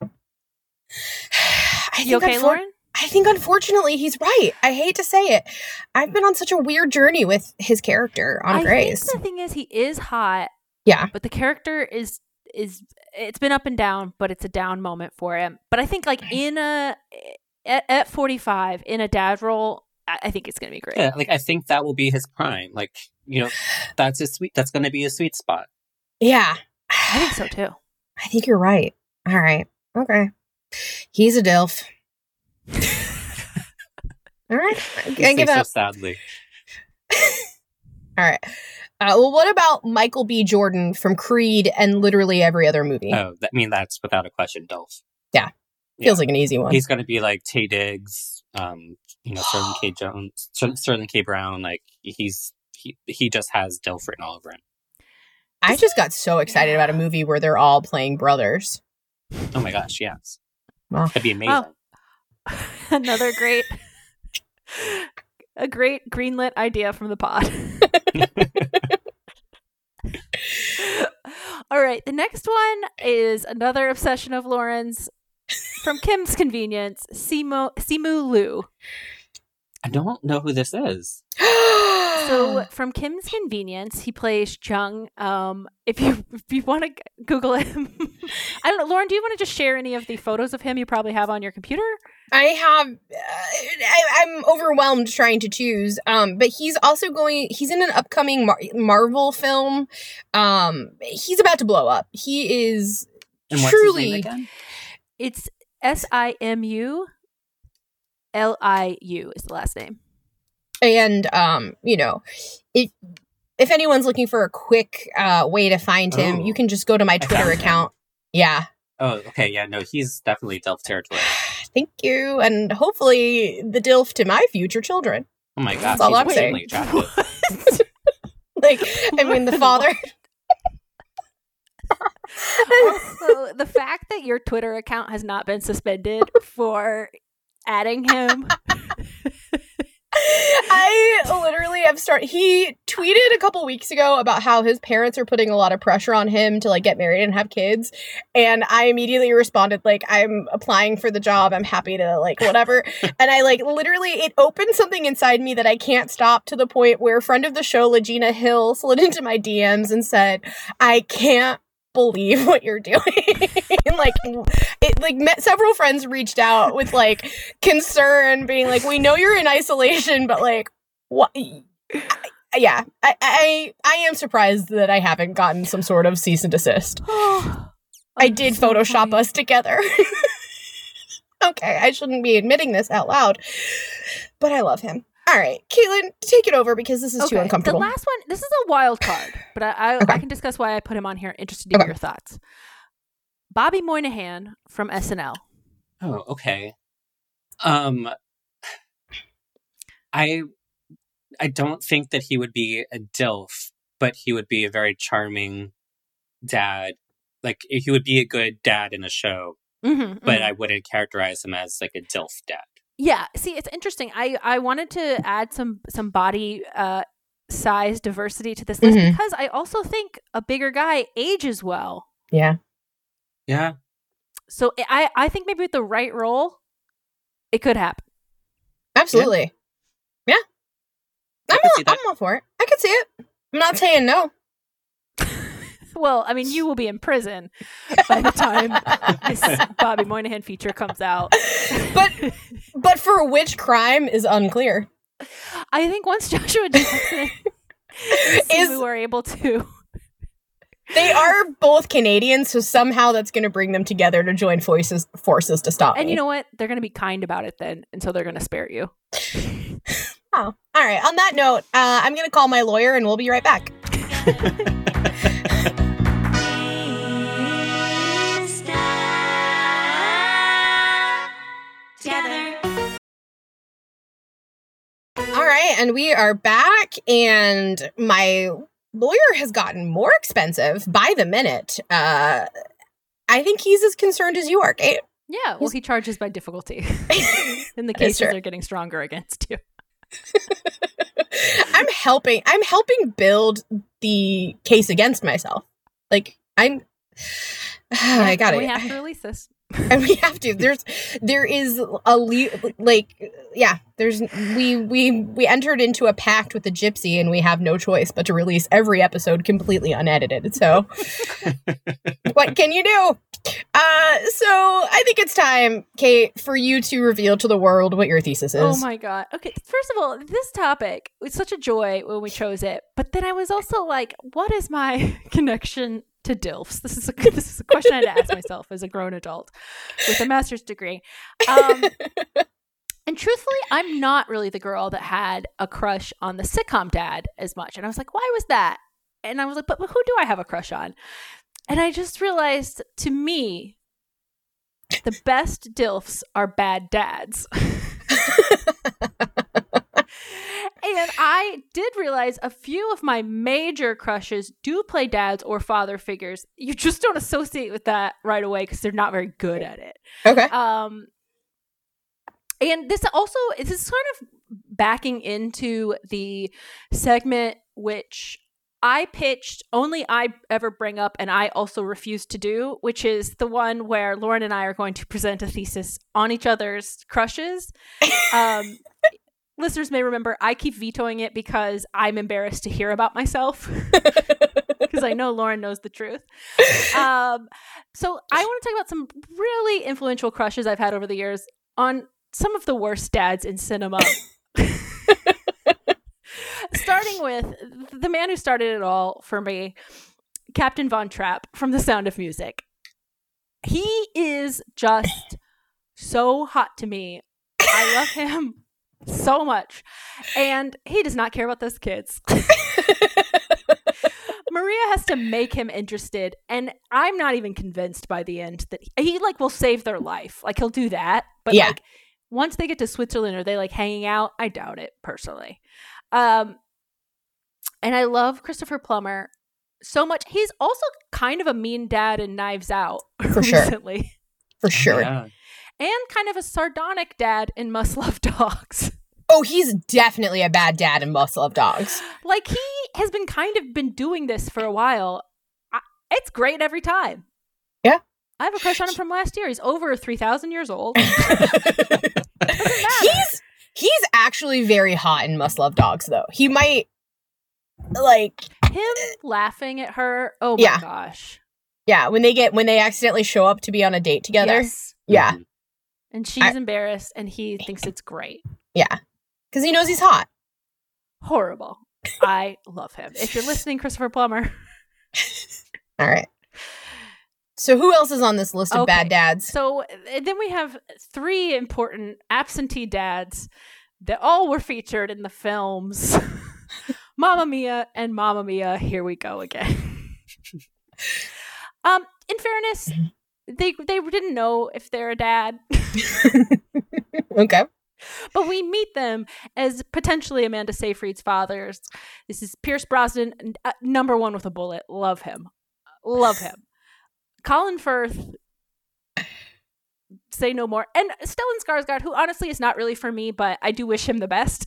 You okay, Lauren?
I think, unfortunately, he's right. I hate to say it. I've been on such a weird journey with his character on Grey's.
I think the thing is, he is hot.
Yeah.
But the character is it's been up and down, but it's a down moment for him. But I think like at 45 in a dad role, I think it's going to be great.
Yeah, like I think that will be his prime. Like, you know, that's going to be a sweet spot.
Yeah.
I think so too.
I think you're right. All right. Okay. He's a DILF. All right. I can't give up.
So sadly.
All right. Well, what about Michael B. Jordan from Creed and literally every other movie?
Oh, that's without a question, DILF.
Yeah. Feels like an easy one.
He's going to be like Taye Diggs, Sterling K. Brown. Like he just has DILF written all over him.
I just got so excited about a movie where they're all playing brothers.
Oh my gosh, yes.
Well,
that'd be amazing.
Oh. Another great greenlit idea from the pod. All right, the next one is another obsession of Lauren's from Kim's Convenience, Simu Liu.
I don't know who this is.
So from Kim's Convenience, he plays Chung. If you want to Google him, I don't know. Lauren, do you want to just share any of the photos of him you probably have on your computer?
I have. I'm overwhelmed trying to choose. But he's also he's in an upcoming Marvel film. He's about to blow up. He is truly.
What's his name again?
It's Simu Liu is the last name.
And, if anyone's looking for a quick way to find him, you can just go to my Twitter account. Yeah.
Oh, okay. Yeah, no, he's definitely DILF territory.
Thank you. And hopefully the DILF to my future children.
Oh my gosh.
That's all I'm saying. The father.
Also, the fact that your Twitter account has not been suspended for adding him.
I literally have he tweeted a couple weeks ago about how his parents are putting a lot of pressure on him to like get married and have kids. And I immediately responded, like, I'm applying for the job. I'm happy to like, whatever. And I literally, it opened something inside me that I can't stop, to the point where a friend of the show, Legina Hill, slid into my DMs and said, I can't believe what you're doing. Several friends reached out with like concern, being like, we know you're in isolation, but like, what? Yeah, I am surprised that I haven't gotten some sort of cease and desist. I did Photoshop us together. Okay, I shouldn't be admitting this out loud, but I love him. All right, Caitlin, take it over, because this is too uncomfortable.
The last one, this is a wild card, but I can discuss why I put him on here. Interested to hear your thoughts. Bobby Moynihan from SNL.
Oh, okay. I don't think that he would be a DILF, but he would be a very charming dad. Like, he would be a good dad in a show, but I wouldn't characterize him as like a DILF dad.
Yeah, see, it's interesting. I wanted to add some body size diversity to this list, because I also think a bigger guy ages well.
Yeah.
Yeah.
So I think maybe with the right role, it could happen.
Absolutely. Yeah. I'm all for it. I could see it. I'm not saying no.
Well, I mean, you will be in prison by the time this Bobby Moynihan feature comes out.
But for which crime is unclear.
I think once Joshua Jackson we were able to.
They are both Canadian, so somehow that's going to bring them together to join forces to stop me.
And you know what? They're going to be kind about it then, and so they're going to spare you.
Oh, all right. On that note, I'm going to call my lawyer, and we'll be right back.
Together.
right, and we are back, and my lawyer has gotten more expensive by the minute. I think he's as concerned as you are, Kate.
Yeah, well, he charges by difficulty. And the cases are getting stronger against you.
I'm helping build the case against myself. Like, I got it.
We have to release this.
And we have to. There is we entered into a pact with the gypsy, and we have no choice but to release every episode completely unedited. So, what can you do? So I think it's time, Kate, for you to reveal to the world what your thesis is.
Oh my God. Okay. First of all, this topic was such a joy when we chose it, but then I was also like, what is my connection to DILFs? This is a question I had to ask myself as a grown adult with a master's degree. And truthfully, I'm not really the girl that had a crush on the sitcom dad as much. And I was like, why was that? And I was like, but who do I have a crush on? And I just realized, to me, the best DILFs are bad dads. And I did realize a few of my major crushes do play dads or father figures. You just don't associate with that right away because they're not very good at it.
Okay.
And this is kind of backing into the segment which I pitched, only I ever bring up, and I also refuse to do, which is the one where Lauren and I are going to present a thesis on each other's crushes. Listeners may remember I keep vetoing it because I'm embarrassed to hear about myself because I know Lauren knows the truth. So I want to talk about some really influential crushes I've had over the years on some of the worst dads in cinema. Starting with the man who started it all for me, Captain Von Trapp from The Sound of Music. He is just so hot to me. I love him so much. And he does not care about those kids. Maria has to make him interested. And I'm not even convinced by the end that he will save their life. Like, he'll do that. But once they get to Switzerland, are they hanging out? I doubt it, personally. And I love Christopher Plummer so much. He's also kind of a mean dad in Knives Out recently.
For sure.
Yeah.
And kind of a sardonic dad in Must Love Dogs.
Oh, he's definitely a bad dad in Must Love Dogs.
He has been doing this for a while. It's great every time.
Yeah.
I have a crush on him from last year. He's over 3,000 years old.
He's actually very hot in Must Love Dogs, though. He might,
him laughing at her. Oh my gosh.
Yeah, when they accidentally show up to be on a date together.
Yes.
Yeah.
And she's embarrassed, and he thinks it's great.
Yeah. Because he knows he's hot.
Horrible. I love him. If you're listening, Christopher Plummer.
All right. So who else is on this list of bad dads?
So then we have 3 important absentee dads that all were featured in the films Mamma Mia and Mamma Mia, Here We Go Again. In fairness, they didn't know if they're a dad.
Okay.
But we meet them as potentially Amanda Seyfried's fathers. This is Pierce Brosnan, number 1 with a bullet. Love him. Love him. Colin Firth, say no more. And Stellan Skarsgård, who honestly is not really for me, but I do wish him the best.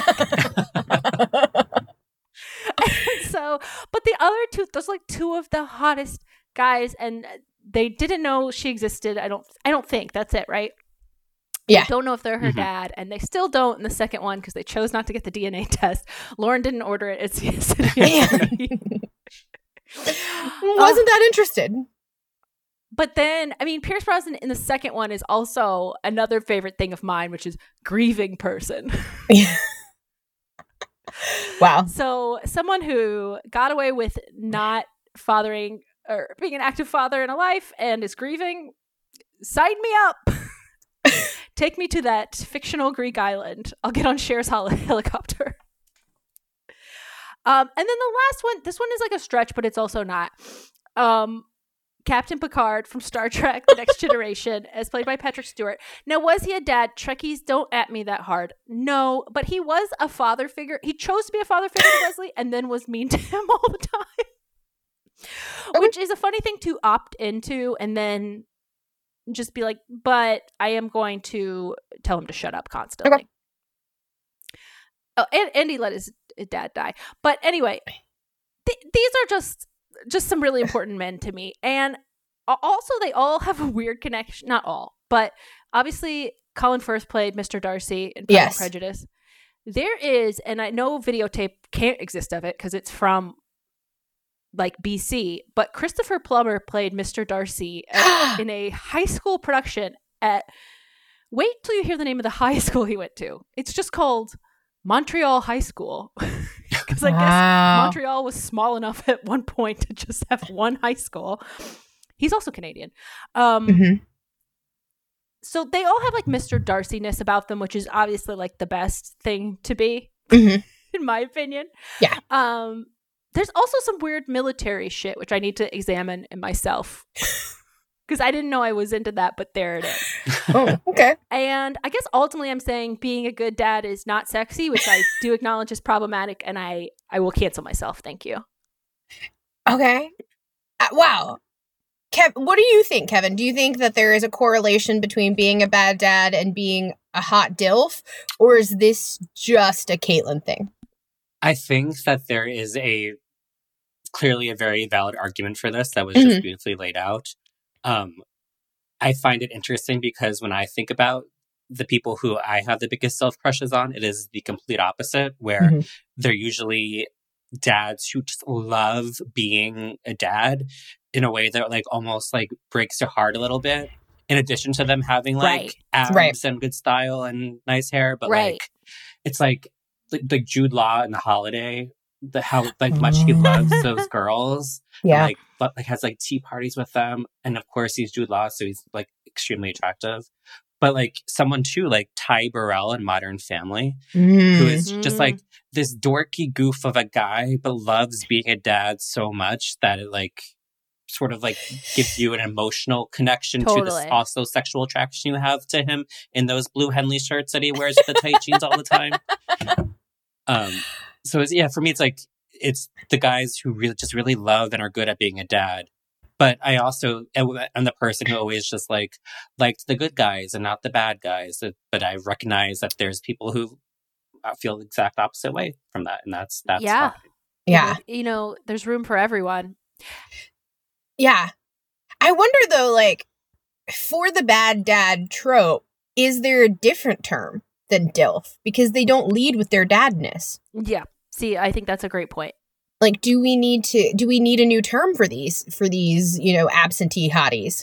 But the other 2, those are 2 of the hottest guys, and they didn't know she existed. I don't think that's it, right?
Yeah.
They don't know if they're her dad, and they still don't in the second one because they chose not to get the DNA test. Lauren didn't order it. It's
wasn't that interested.
But then, Pierce Brosnan in the second one is also another favorite thing of mine, which is grieving person.
Wow.
So someone who got away with not fathering or being an active father in a life and is grieving, sign me up. Take me to that fictional Greek island. I'll get on Cher's helicopter. And then the last one, this one is a stretch, but it's also not. Captain Picard from Star Trek The Next Generation, as played by Patrick Stewart. Now, was he a dad? Trekkies, don't at me that hard. No, but he was a father figure. He chose to be a father figure to Wesley and then was mean to him all the time. Which is a funny thing to opt into and then just be like, but I am going to tell him to shut up constantly. Okay. Oh, and he let his dad die. But anyway, these are just some really important men to me. And also they all have a weird connection. Not all, but obviously Colin Firth played Mr. Darcy in Pride and Prejudice. There is, and I know videotape can't exist of it because it's from like BC, but Christopher Plummer played Mr. Darcy in a high school production at, wait till you hear the name of the high school he went to. It's just called Montreal High School. Because I guess Montreal was small enough at one point to just have one high school. He's also Canadian. So they all have like Mr. Darcy-ness about them, which is obviously like the best thing to be, in my opinion.
Yeah.
There's also some weird military shit, which I need to examine in myself. Because I didn't know I was into that, but there it is.
Oh, okay.
And I guess ultimately I'm saying being a good dad is not sexy, which I do acknowledge is problematic, and I will cancel myself. Thank you.
Okay. Wow. What do you think, Kevin? Do you think that there is a correlation between being a bad dad and being a hot DILF? Or is this just a Caitlin thing?
I think that there is clearly a very valid argument for this that was just beautifully laid out. I find it interesting because when I think about the people who I have the biggest self-crushes on, it is the complete opposite, where they're usually dads who just love being a dad in a way that like almost like breaks your heart a little bit, in addition to them having like abs and good style and nice hair. But like, it's like Jude Law in The Holiday, how like much he loves those girls.
Yeah.
And, but has like tea parties with them. And of course he's Jude Law, so he's like extremely attractive. But like someone too, like Ty Burrell in Modern Family, who is just like this dorky goof of a guy, but loves being a dad so much that it like sort of like gives you an emotional connection to this also sexual attraction you have to him in those blue Henley shirts that he wears with the tight jeans all the time. So it's, for me, it's like, it's the guys who really love and are good at being a dad. But I also am the person who always just liked the good guys and not the bad guys. But I recognize that there's people who feel the exact opposite way from that. And that's fine.
Yeah.
You know, there's room for everyone.
Yeah. I wonder though, like, for the bad dad trope, is there a different term than DILF? Because they don't lead with their dadness.
Yeah. See, I think that's a great point.
Like, do we need a new term for these, you know, absentee hotties?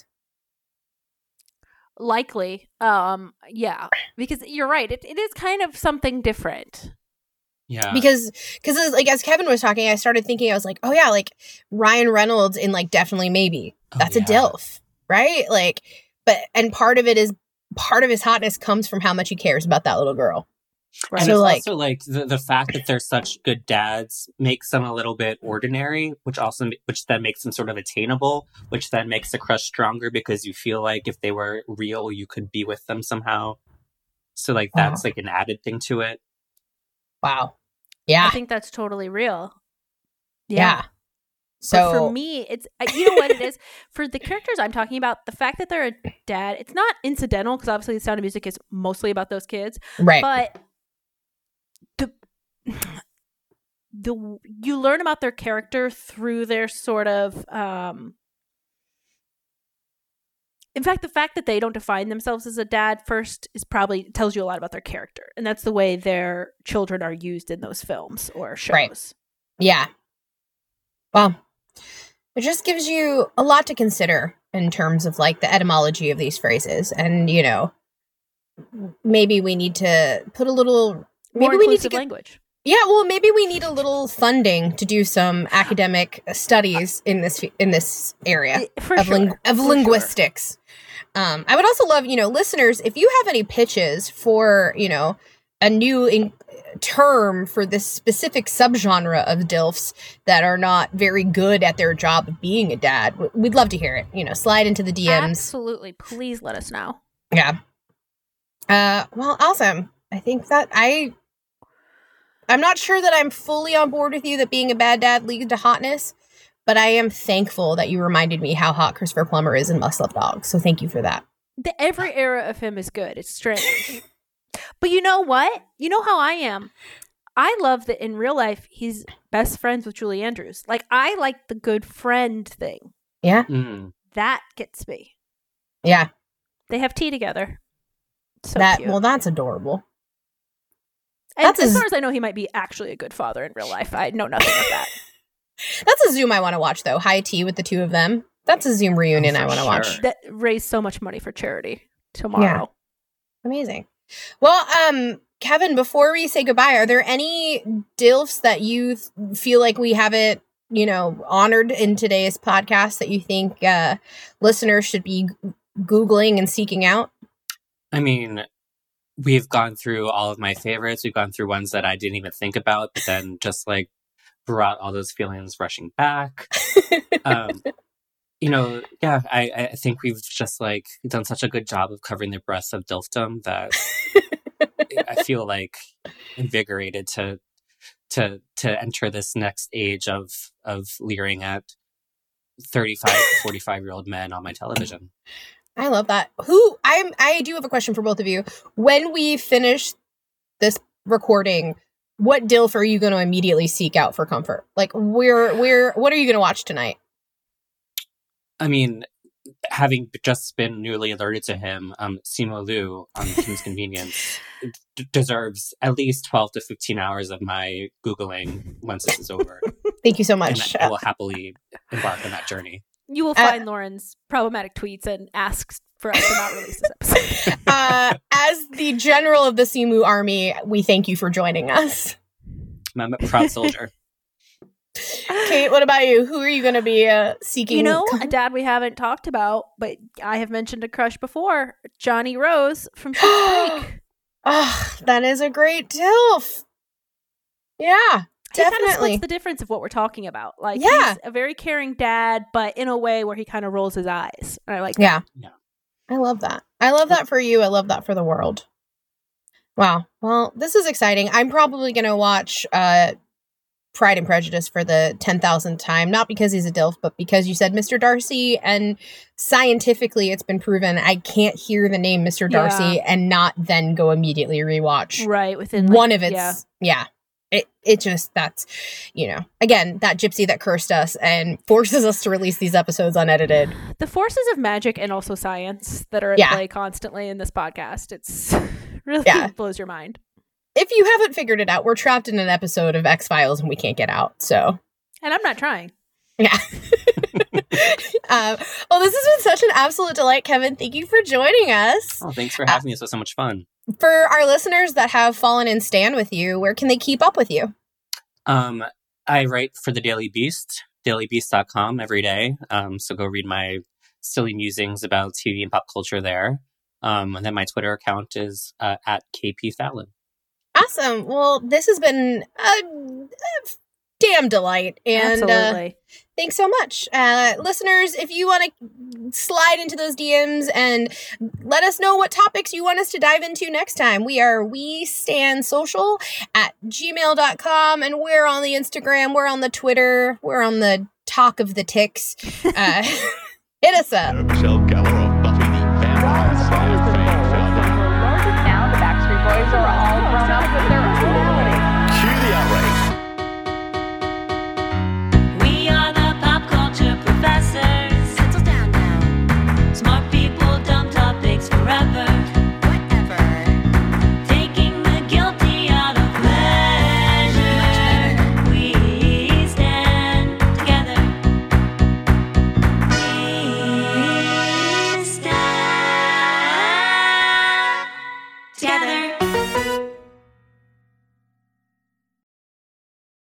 Likely. Yeah. Because you're right. It is kind of something different.
Yeah. Because like, as Kevin was talking, I started thinking, I was like, oh yeah, like Ryan Reynolds in like Definitely Maybe. That's a DILF, right? Like, and part of his hotness comes from how much he cares about that little girl.
Right. And so it's also like the fact that they're such good dads makes them a little bit ordinary, which then makes them sort of attainable, which then makes the crush stronger because you feel like if they were real, you could be with them somehow. So like that's like an added thing to it.
Wow. Yeah.
I think that's totally real.
Yeah. So
but for me, it's, you know what it is? For the characters I'm talking about, the fact that they're a dad, it's not incidental because obviously The Sound of Music is mostly about those kids.
Right.
But you learn about their character through their sort of in fact, the fact that they don't define themselves as a dad first is probably tells you a lot about their character, and that's the way their children are used in those films or shows.
Right. Yeah. Well, it just gives you a lot to consider in terms of like the etymology of these phrases, and you know, maybe we need to put a little
more inclusive language.
Yeah, well, maybe we need a little funding to do some academic studies in this area of linguistics. Sure. I would also love, you know, listeners, if you have any pitches for, you know, a new term for this specific subgenre of DILFs that are not very good at their job of being a dad, we'd love to hear it. Slide into the DMs.
Absolutely. Please let us know.
Yeah. Well, awesome. I think that I'm not sure that I'm fully on board with you that being a bad dad leads to hotness, but I am thankful that you reminded me how hot Christopher Plummer is in Must Love Dogs. So thank you for that.
Every era of him is good. It's strange. But you know what? You know how I am. I love that in real life, he's best friends with Julie Andrews. Like, I like the good friend thing.
Yeah.
Mm.
That gets me.
Yeah.
They have tea together. So cute.
Well, that's adorable.
And as far as I know, he might be actually a good father in real life. I know nothing of that.
That's a Zoom I want to watch, though. High tea with the two of them. That's a Zoom reunion I want to watch.
That raised so much money for charity tomorrow.
Yeah. Amazing. Well, Kevin, before we say goodbye, are there any DILFs that you feel like we haven't, honored in today's podcast that you think listeners should be Googling and seeking out?
I mean, we've gone through all of my favorites. We've gone through ones that I didn't even think about, but then just brought all those feelings rushing back. I think we've just done such a good job of covering the breadth of DILFdom that I feel invigorated to enter this next age of leering at 35 to 45-year-old men on my television.
I love that. I do have a question for both of you. When we finish this recording, what DILF are you going to immediately seek out for comfort? What are you going to watch tonight?
I mean, having just been newly alerted to him, Simu Liu on Kim's Convenience deserves at least 12 to 15 hours of my Googling once this is over.
Thank you so much.
And I will happily embark on that journey.
You will find Lauren's problematic tweets and ask for us to not release this episode.
As the general of the Simu army, we thank you for joining us.
I'm a proud soldier.
Kate, what about you? Who are you going to be seeking?
A dad we haven't talked about, but I have mentioned a crush before. Johnny Rose from Schitt's Creek.
Oh, that is a great DILF. Yeah.
He kind of
Definitely.
splits the difference of what we're talking about. He's a very caring dad, but in a way where he kind of rolls his eyes. And I like that.
Yeah.
I love that. I love that for you. I love that for the world. Wow. Well, this is exciting. I'm probably going to watch Pride and Prejudice for the 10,000th time. Not because he's a DILF, but because you said Mr. Darcy. And scientifically, it's been proven I can't hear the name Mr. Darcy and not then go immediately rewatch.
Right. Within
one of its. Yeah. It just, that's, again, that gypsy that cursed us and forces us to release these episodes unedited.
The forces of magic and also science that are at play constantly in this podcast. It's really blows your mind.
If you haven't figured it out, we're trapped in an episode of X-Files and we can't get out, so.
And I'm not trying.
Yeah. Well, this has been such an absolute delight, Kevin. Thank you for joining us.
Oh, thanks for having me. This was so much fun.
For our listeners that have fallen in stan with you, where can they keep up with you?
I write for the Daily Beast, dailybeast.com every day. So go read my silly musings about TV and pop culture there. And then my Twitter account is at KP Fallon.
Awesome. Well, this has been a damn delight. And
absolutely.
Thanks so much. Listeners, if you want to slide into those DMs and let us know what topics you want us to dive into next time, we are WeStanSocial at gmail.com, and we're on the Instagram, we're on the Twitter, we're on the Talk of the Ticks. Hit us up.
Michelle Gellar, Buffy the Vampire Slayer fame.
Now the Backstreet Boys are all grown up with their own reality.
Cue the outrage.
We are the pop culture professors. Settle down now. Smart people, dumb topics forever. Whatever. Taking the guilty out of pleasure. We stand together. We stand together.